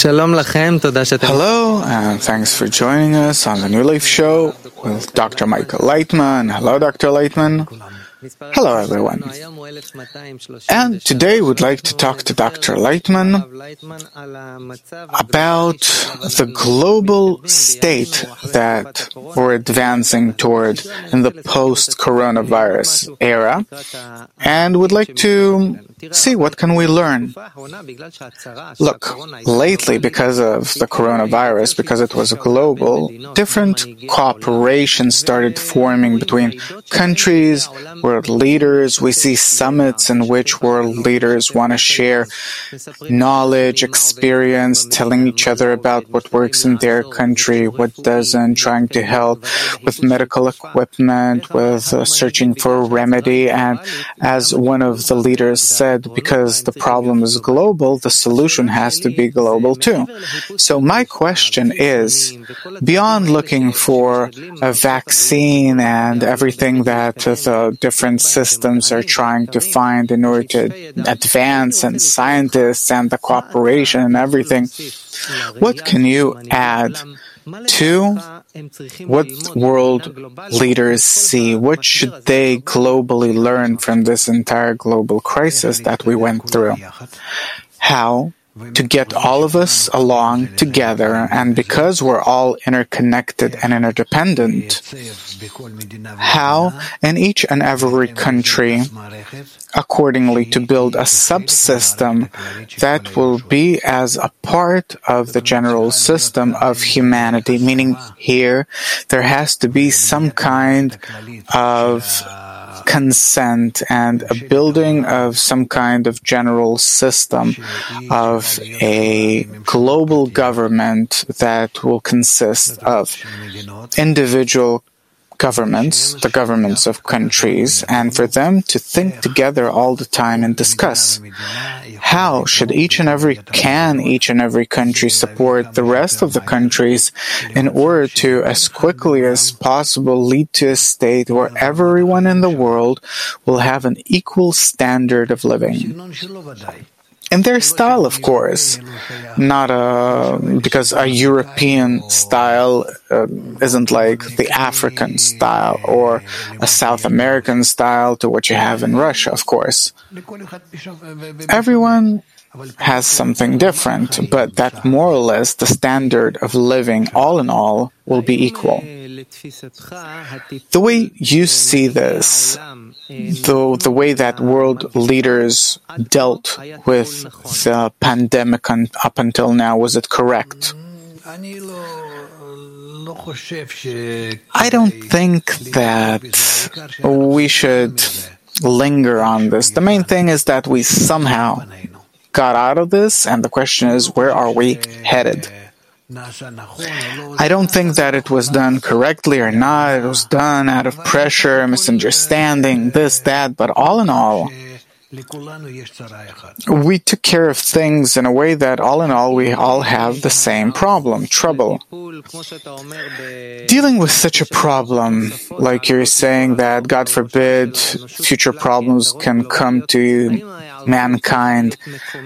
Hello, and thanks for joining us on the New Life Show with Dr. Michael Leitman. Hello, Dr. Leitman. Hello, everyone. And today we'd like to talk to Dr. Leitman about the global state that we're advancing toward in the post-coronavirus era, and would like to see what can we learn. Look, lately, because of the coronavirus, because it was global, different cooperations started forming between countries, world leaders. We see summits in which world leaders want to share knowledge, experience, telling each other about what works in their country, what doesn't, trying to help with medical equipment, with searching for a remedy. And as one of the leaders said, because the problem is global, the solution has to be global too. So my question is, beyond looking for a vaccine and everything that the different systems are trying to find in order to advance, and scientists and the cooperation and everything, what can you add to what world leaders see? What should they globally learn from this entire global crisis that we went through? How to get all of us along together, and because we're all interconnected and interdependent, how in each and every country accordingly to build a subsystem that will be as a part of the general system of humanity, meaning here there has to be some kind of consent and a building of some kind of general system of a global government that will consist of individual governments, the governments of countries, and for them to think together all the time and discuss how should each and every country support the rest of the countries in order to, as quickly as possible, lead to a state where everyone in the world will have an equal standard of living. In their style, of course, not because a European style isn't like the African style or a South American style to what you have in Russia, of course. Everyone has something different, but that more or less the standard of living, all in all, will be equal. The way you see this, though, the way that world leaders dealt with the pandemic up until now, was it correct? I don't think that we should linger on this. The main thing is that we somehow got out of this, and the question is, where are we headed? I don't think that it was done correctly or not. It was done out of pressure, misunderstanding, this, that, but all in all, we took care of things in a way that all in all we all have the same problem, trouble. Dealing with such a problem, like you're saying that, God forbid, future problems can come to mankind,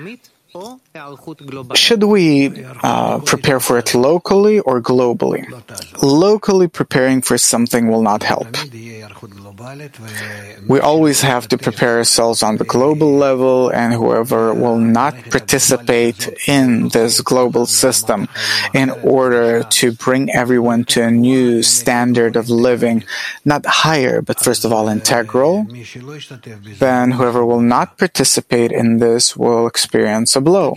should we prepare for it locally or globally? Locally preparing for something will not help. We always have to prepare ourselves on the global level, and whoever will not participate in this global system in order to bring everyone to a new standard of living, not higher, but first of all integral, then whoever will not participate in this will experience a blow.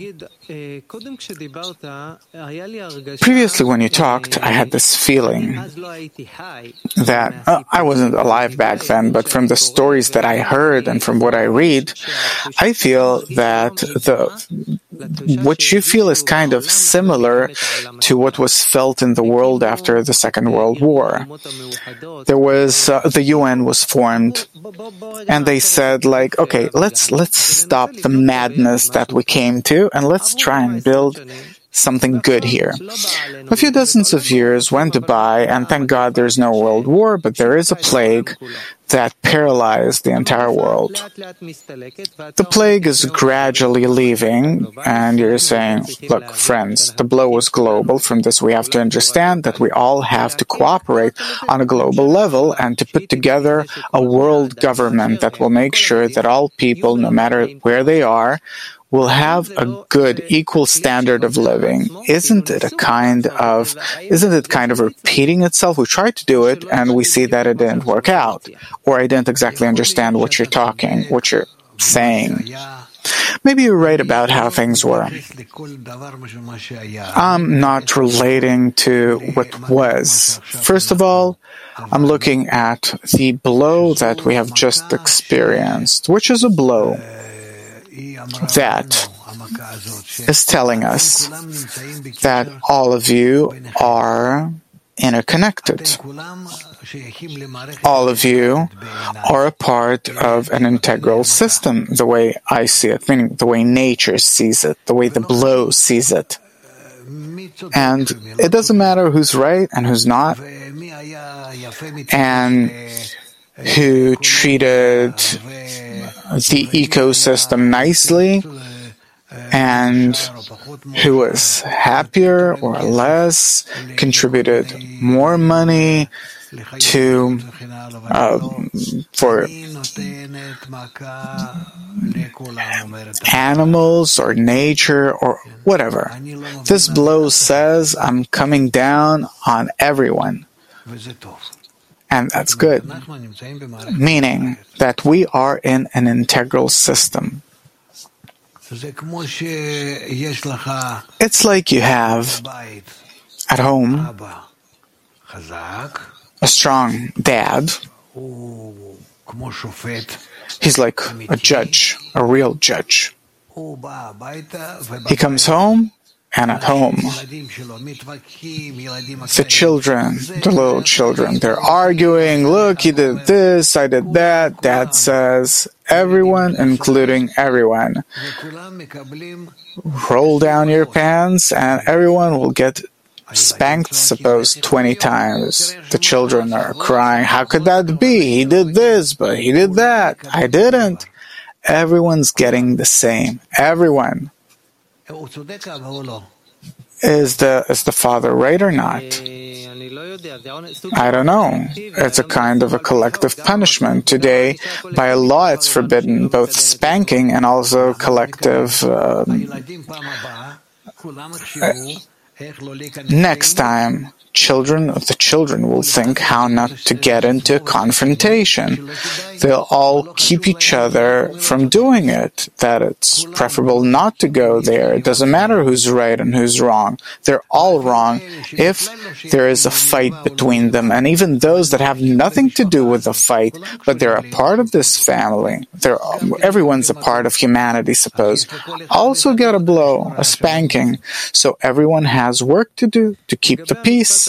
Previously, when you talked, I had this feeling that I wasn't alive back then, but from the stories that I heard and from what I read, I feel that what you feel is kind of similar to what was felt in the world after the Second World War. There was the UN was formed, and they said, like, okay, let's stop the madness that we came to, and let's try and build something good here. A few dozens of years went by, and thank God there's no world war, but there is a plague that paralyzed the entire world. The plague is gradually leaving, and you're saying, look, friends, the blow was global. From this, we have to understand that we all have to cooperate on a global level and to put together a world government that will make sure that all people, no matter where they are, will have a good, equal standard of living. Isn't it kind of repeating itself? We tried to do it, and we see that it didn't work out. Or I didn't exactly understand what you're saying. Maybe you're right about how things were. I'm not relating to what was. First of all, I'm looking at the blow that we have just experienced, which is a blow that is telling us that all of you are interconnected. All of you are a part of an integral system, the way I see it, meaning the way nature sees it, the way the blow sees it. And it doesn't matter who's right and who's not, and who treated the ecosystem nicely, and who was happier or less, contributed more money to for animals or nature or whatever. This blow says I'm coming down on everyone. And that's good, meaning that we are in an integral system. It's like you have at home a strong dad. He's like a judge, a real judge. He comes home, and at home, the children, the little children, they're arguing, look, he did this, I did that. Dad says, everyone, including everyone, roll down your pants and everyone will get spanked, suppose, 20 times. The children are crying, how could that be? He did this, but he did that. I didn't. Everyone's getting the same. Everyone. Is the father right or not? I don't know. It's a kind of a collective punishment. Today, by law, it's forbidden, both spanking and also collective. Next time, the children will think how not to get into confrontation. They'll all keep each other from doing it, that it's preferable not to go there. It doesn't matter who's right and who's wrong. They're all wrong if there is a fight between them. And even those that have nothing to do with the fight, but they're a part of this family, everyone's a part of humanity, suppose, also get a blow, a spanking. So everyone has work to do to keep the peace.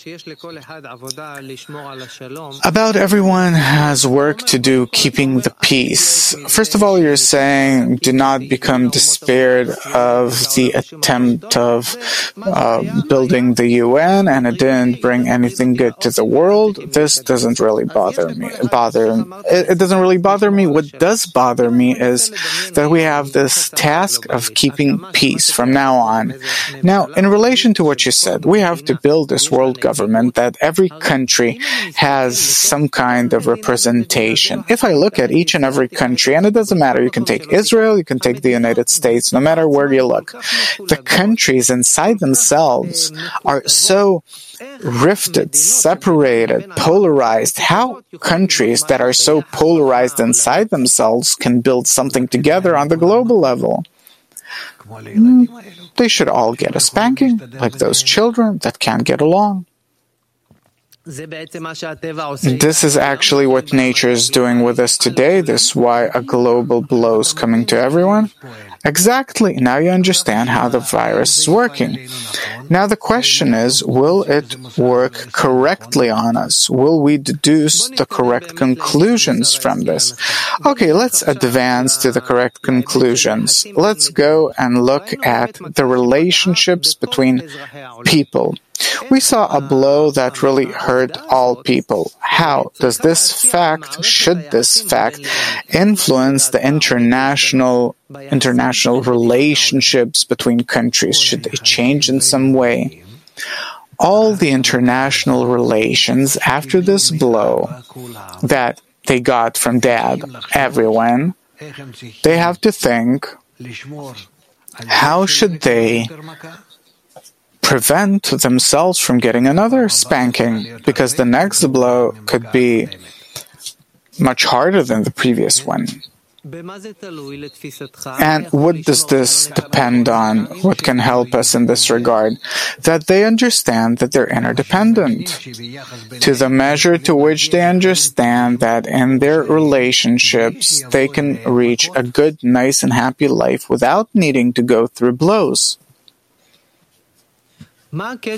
About everyone has work to do keeping the peace. First of all, you're saying do not become despaired of the attempt of building the UN, and it didn't bring anything good to the world. This doesn't really bother me. It doesn't really bother me. What does bother me is that we have this task of keeping peace from now on. Now, in relation to what you said, we have to build this world government that every country has some kind of representation. If I look at each and every country, and it doesn't matter, you can take Israel, you can take the United States, no matter where you look, the countries inside themselves are so rifted, separated, polarized. How countries that are so polarized inside themselves can build something together on the global level? They should all get a spanking, like those children that can't get along. This is actually what nature is doing with us today. This is why a global blow is coming to everyone. Exactly. Now you understand how the virus is working. Now the question is, will it work correctly on us? Will we deduce the correct conclusions from this? Okay, let's advance to the correct conclusions. Let's go and look at the relationships between people. We saw a blow that really hurt all people. How does this fact, should this fact, influence the international relationships between countries? Should they change in some way? All the international relations after this blow that they got from Dad, everyone, they have to think, how should they prevent themselves from getting another spanking, because the next blow could be much harder than the previous one. And what does this depend on? What can help us in this regard? That they understand that they're interdependent. To the measure to which they understand that in their relationships they can reach a good, nice, and happy life without needing to go through blows. What's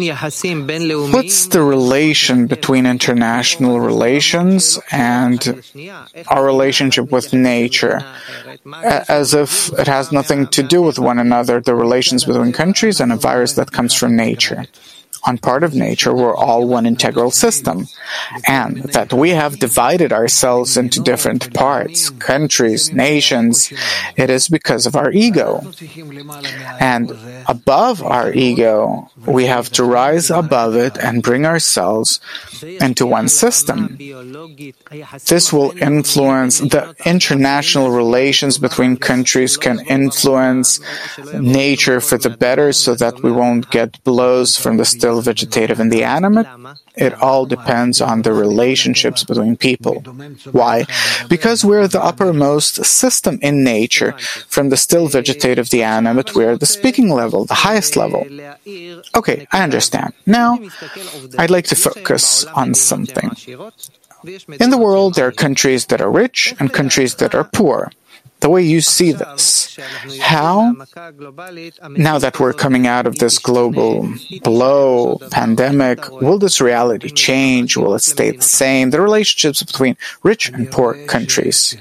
the relation between international relations and our relationship with nature? As if it has nothing to do with one another, the relations between countries and a virus that comes from nature. On part of nature, we're all one integral system, and that we have divided ourselves into different parts, countries, nations, it is because of our ego. And above our ego, we have to rise above it and bring ourselves into one system. This will influence the international relations between countries, can influence nature for the better so that we won't get blows from the still vegetative and the animate. It all depends on the relationships between people. Why? Because we're the uppermost system in nature. From the still vegetative, the animate, we're the speaking level, the highest level. Okay, I understand. Now, I'd like to focus on something. In the world, there are countries that are rich and countries that are poor. The way you see this, how, now that we're coming out of this global blow, pandemic, will this reality change? Will it stay the same? The relationships between rich and poor countries.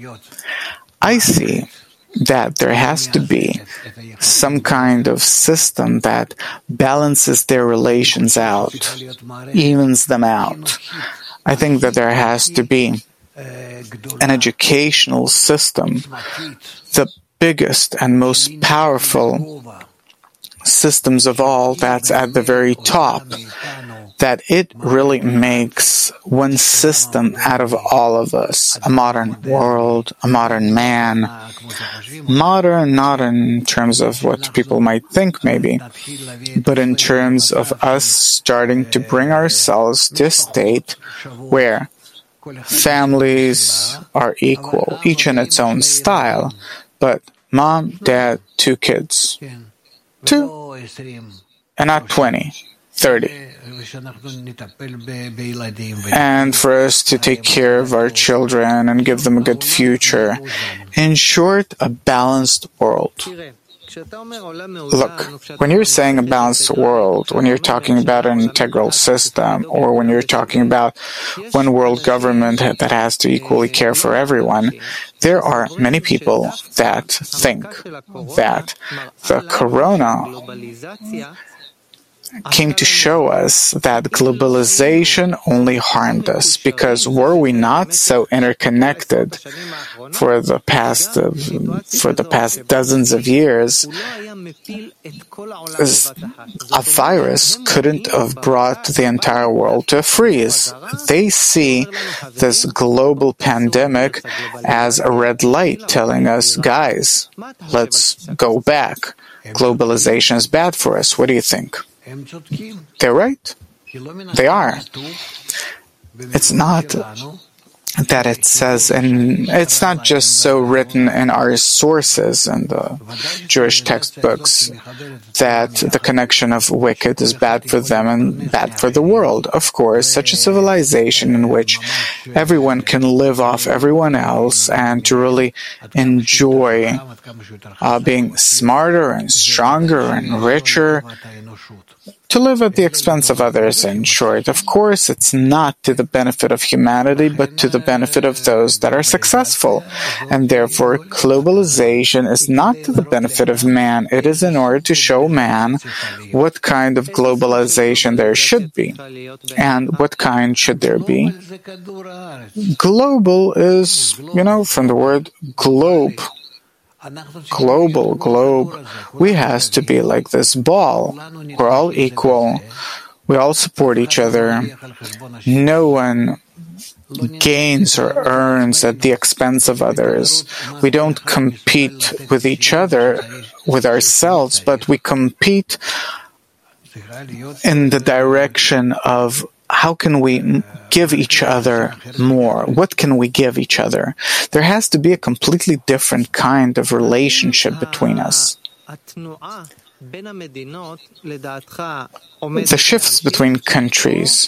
I see that there has to be some kind of system that balances their relations out, evens them out. I think that there has to be an educational system, the biggest and most powerful systems of all, that's at the very top, that it really makes one system out of all of us, a modern world, a modern man. Modern, not in terms of what people might think maybe, but in terms of us starting to bring ourselves to a state where families are equal, each in its own style, but mom, dad, 2 kids. 2, and not 20, 30. And for us to take care of our children and give them a good future. In short, a balanced world. Look, when you're saying a balanced world, when you're talking about an integral system, or when you're talking about one world government that has to equally care for everyone, there are many people that think that the corona came to show us that globalization only harmed us, because were we not so interconnected for the past dozens of years, a virus couldn't have brought the entire world to a freeze. They see this global pandemic as a red light telling us, guys, let's go back. Globalization is bad for us. What do you think? They're right. They are. It's not that it says, and it's not just so written in our sources and the Jewish textbooks, that the connection of wicked is bad for them and bad for the world. Of course, such a civilization in which everyone can live off everyone else and to really enjoy being smarter and stronger and richer, to live at the expense of others, in short. Of course, it's not to the benefit of humanity, but to the benefit of those that are successful. And therefore, globalization is not to the benefit of man. It is in order to show man what kind of globalization there should be. And what kind should there be? Global is, from the word globe. Global, globe. We has to be like this ball. We're all equal. We all support each other. No one gains or earns at the expense of others. We don't compete with each other, with ourselves, but we compete in the direction of how can we give each other more? What can we give each other? There has to be a completely different kind of relationship between us. The shifts between countries.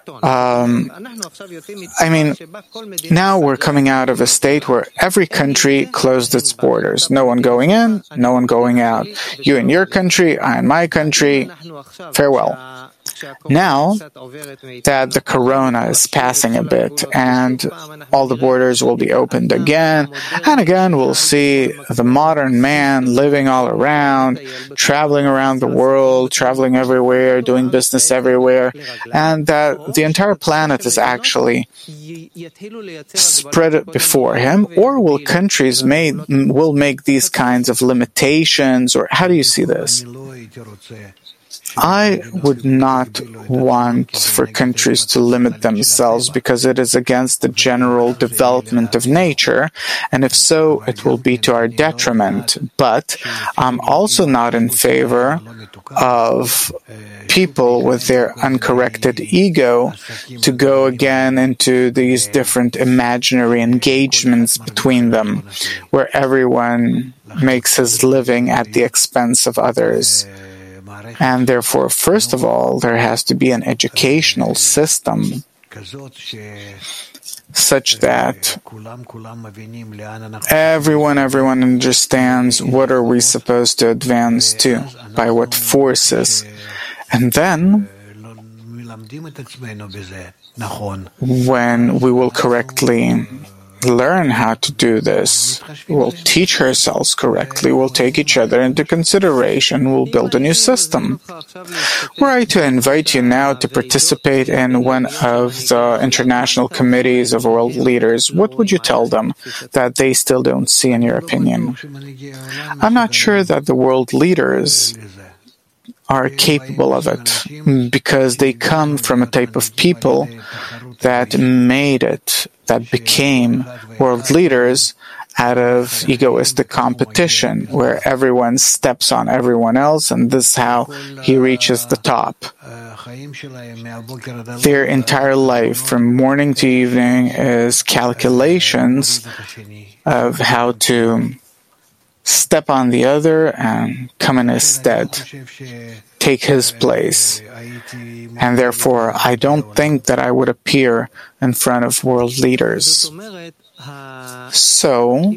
Now we're coming out of a state where every country closed its borders. No one going in, no one going out. You in your country, I in my country. Farewell. Now that the corona is passing a bit and all the borders will be opened again, and again we'll see the modern man living all around, traveling around the world, traveling everywhere, doing business everywhere, and that the entire planet is actually spread before him, or will countries will make these kinds of limitations, or how do you see this? I would not want for countries to limit themselves because it is against the general development of nature, and if so, it will be to our detriment. But I'm also not in favor of people with their uncorrected ego to go again into these different imaginary engagements between them, where everyone makes his living at the expense of others. And therefore, first of all, there has to be an educational system such that everyone understands what are we supposed to advance to, by what forces. And then, when we will correctly learn how to do this, we'll teach ourselves correctly, we'll take each other into consideration, we'll build a new system. Were I to invite you now to participate in one of the international committees of world leaders, what would you tell them that they still don't see in your opinion? I'm not sure that the world leaders are capable of it, because they come from a type of people that made it, that became world leaders out of egoistic competition, where everyone steps on everyone else, and this is how he reaches the top. Their entire life, from morning to evening, is calculations of how to step on the other and come in his stead, take his place. And therefore, I don't think that I would appear in front of world leaders. So,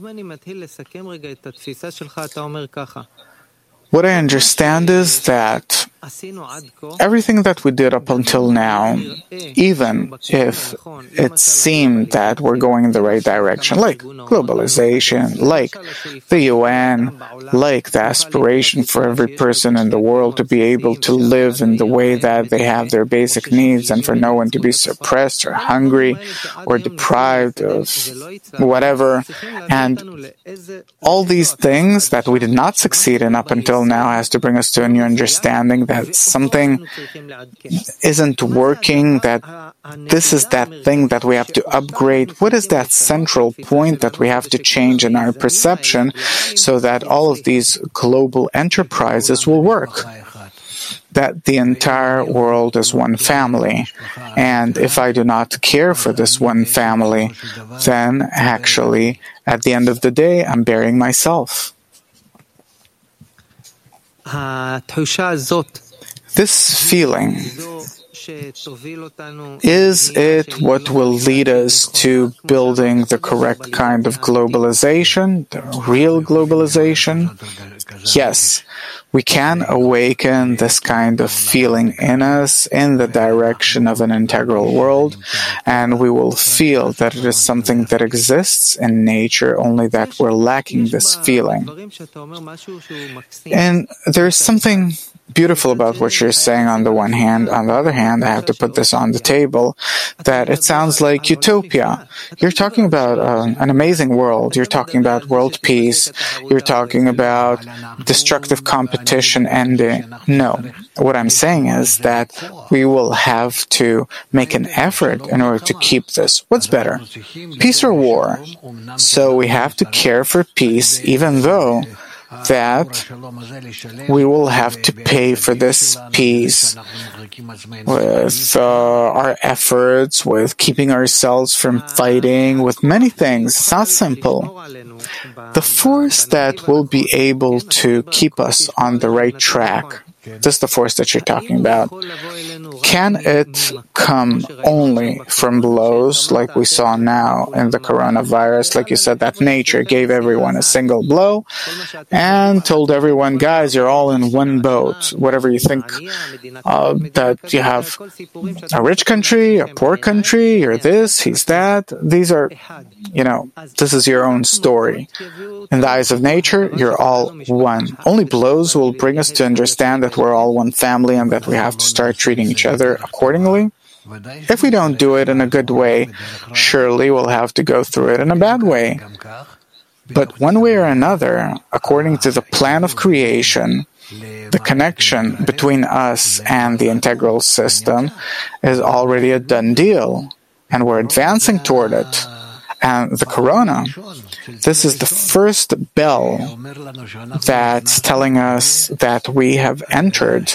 what I understand is that everything that we did up until now, even if it seemed that we're going in the right direction, like globalization, like the UN, like the aspiration for every person in the world to be able to live in the way that they have their basic needs, and for no one to be suppressed or hungry or deprived of whatever, and all these things that we did not succeed in up until now has to bring us to a new understanding that something isn't working, that this is that thing that we have to upgrade. What is that central point that we have to change in our perception so that all of these global enterprises will work? that the entire world is one family. And if I do not care for this one family, then actually, at the end of the day, I'm burying myself. This feeling, is it what will lead us to building the correct kind of globalization, the real globalization? Yes, we can awaken this kind of feeling in us in the direction of an integral world, and we will feel that it is something that exists in nature, only that we're lacking this feeling. And there's something beautiful about what you're saying on the one hand. On the other hand, I have to put this on the table, that it sounds like utopia. You're talking about an amazing world. You're talking about world peace. You're talking about destructive competition ending. No. What I'm saying is that we will have to make an effort in order to keep this. What's better, peace or war? So we have to care for peace, even though that we will have to pay for this peace with our efforts, with keeping ourselves from fighting, with many things. It's not simple. The force that will be able to keep us on the right track, this is the force that you're talking about. Can it come only from blows like we saw now in the coronavirus? Like you said, that nature gave everyone a single blow and told everyone, guys, you're all in one boat. Whatever you think that you have a rich country, a poor country, you're this, he's that. These are, this is your own story. In the eyes of nature, you're all one. Only blows will bring us to understand that we're all one family and that we have to start treating each other accordingly. If we don't do it in a good way, surely we'll have to go through it in a bad way. But one way or another, according to the plan of creation, the connection between us and the integral system is already a done deal, and we're advancing toward it. And the corona, this is the first bell that's telling us that we have entered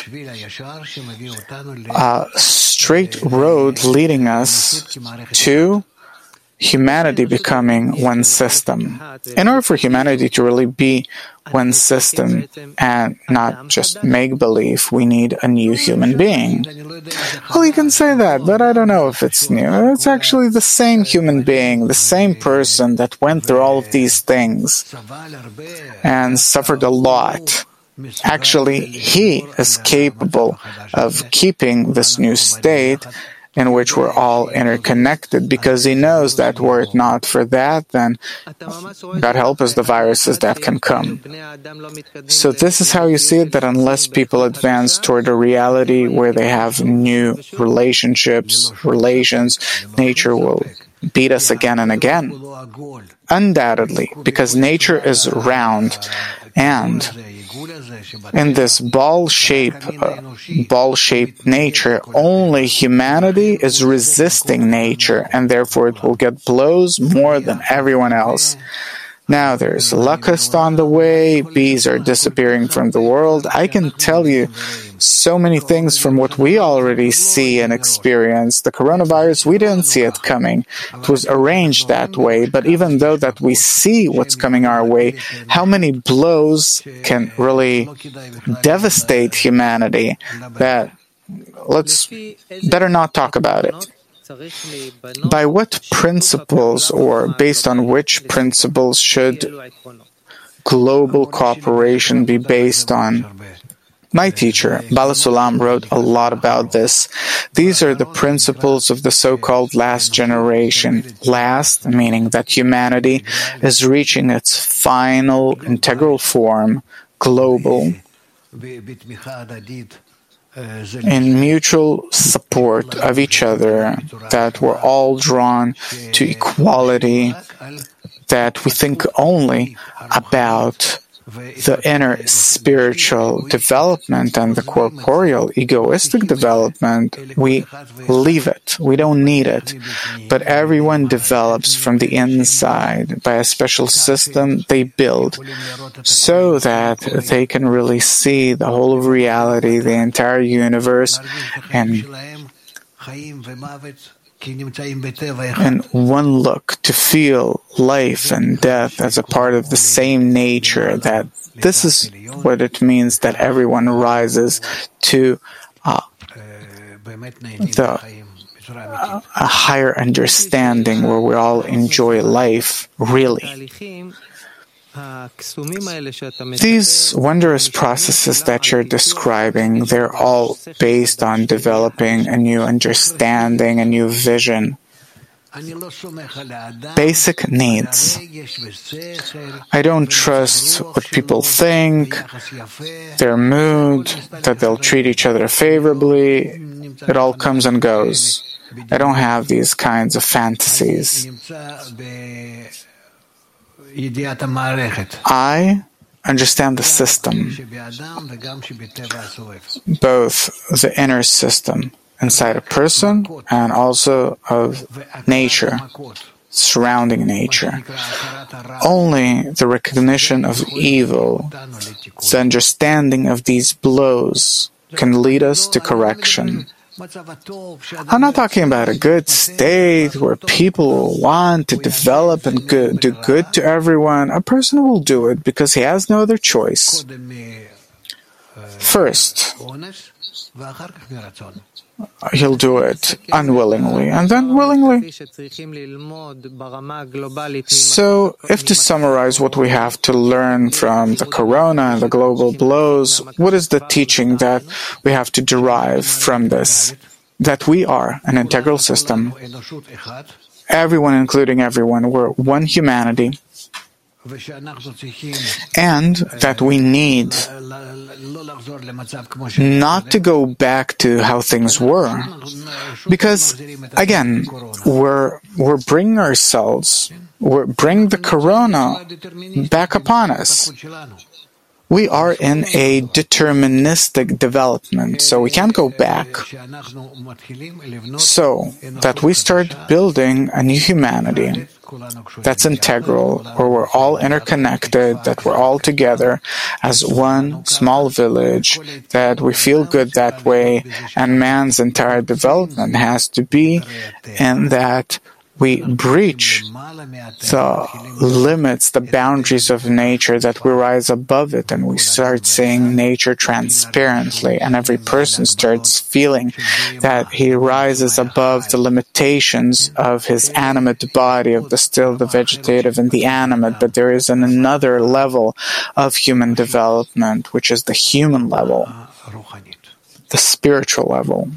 a straight road leading us to humanity becoming one system. In order for humanity to really be one system and not just make-believe, we need a new human being. Well, you can say that, but I don't know if it's new. It's actually the same human being, the same person that went through all of these things and suffered a lot. Actually, he is capable of keeping this new state in which we're all interconnected, because he knows that were it not for that, then God help us, the viruses that can come. So this is how you see it, that unless people advance toward a reality where they have new relations, nature will beat us again and again. Undoubtedly, because nature is round, and in this ball-shaped nature, only humanity is resisting nature, and therefore it will get blows more than everyone else. Now there's locust on the way, bees are disappearing from the world. I can tell you so many things from what we already see and experience. The coronavirus, we didn't see it coming. It was arranged that way, but even though that we see what's coming our way, how many blows can really devastate humanity that let's better not talk about it. By what principles, or based on which principles, should global cooperation be based on? My teacher, Bala Sulam, wrote a lot about this. These are the principles of the so-called last generation. Last, meaning that humanity is reaching its final integral form, global, in mutual support of each other, that we're all drawn to equality, that we think only about the inner spiritual development and the corporeal egoistic development, we leave it. We don't need it. But everyone develops from the inside by a special system they build so that they can really see the whole of reality, the entire universe, and in one look, to feel life and death as a part of the same nature, that this is what it means that everyone rises to a higher understanding where we all enjoy life, really. These wondrous processes that you're describing, they're all based on developing a new understanding, a new vision. Basic needs. I don't trust what people think, their mood, that they'll treat each other favorably. It all comes and goes. I don't have these kinds of fantasies. I understand the system, both the inner system inside a person and also of nature, surrounding nature. Only the recognition of evil, the understanding of these blows, can lead us to correction. I'm not talking about a good state where people will want to develop and do good to everyone. A person will do it because he has no other choice. First, he'll do it unwillingly and then willingly. So, if to summarize what we have to learn from the corona and the global blows, what is the teaching that we have to derive from this? That we are an integral system. Everyone, including everyone, we're one humanity. And that we need not to go back to how things were, because again, we're bringing the corona back upon us. We are in a deterministic development, so we can't go back. So that we start building a new humanity that's integral, where we're all interconnected, that we're all together as one small village, that we feel good that way, and man's entire development has to be in that we breach the limits, the boundaries of nature, that we rise above it and we start seeing nature transparently, and every person starts feeling that he rises above the limitations of his animate body, of the still, the vegetative, and the animate, but there is another level of human development, which is the human level, the spiritual level.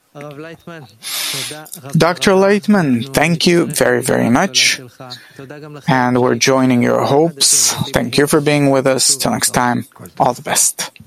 Dr. Leitman, thank you very, very much. And we're joining your hopes. Thank you for being with us. Till next time, all the best.